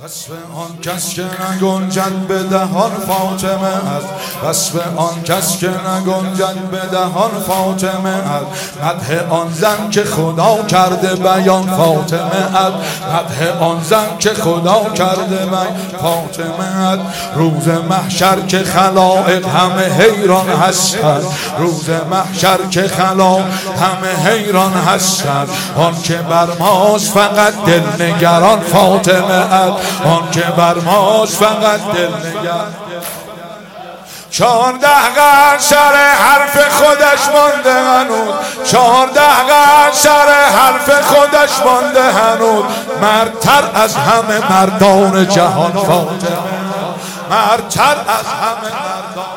وصف آن کس که نگنجد به دهان فاطمه است، وصف آن کس که نگنجد به دهان فاطمه است، مدح آن زن که خدا کرده بیان فاطمه است، مدح آن زن که خدا کرده بیان فاطمه است. روز محشر که خلائق همه حیران هستند، روز محشر که خلائق همه حیران هستند، آن که بر ماست فقط دلنگران فاطمه است، آن که بر ماست فقط دلنگران. 14 قرن سر حرف خودش مانده هنوز، 14 قرن سر حرف خودش مانده هنوز، مردتر از همه مردان جهان فاطمه، مردتر از همه مردان.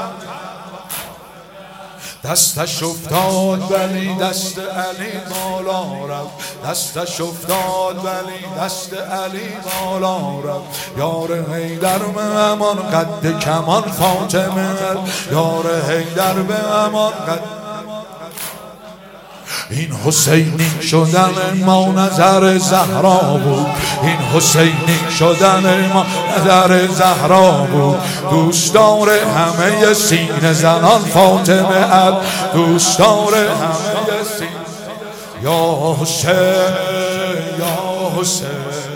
دستش افتاد ولی دست علی بالا رفت، دستش افتاد ولی دست علی بالا رفت. یار حیدر به امان قد کمان فاطمه، یار حیدر به امان قد. این حسینی شدن ما نظر زهرا بود، این حسینی شدن ما نظر زهرا بود. دوستدار همه سینه زنان فاطمه ات، دوستدار همه سینه. یا حسین یا حسین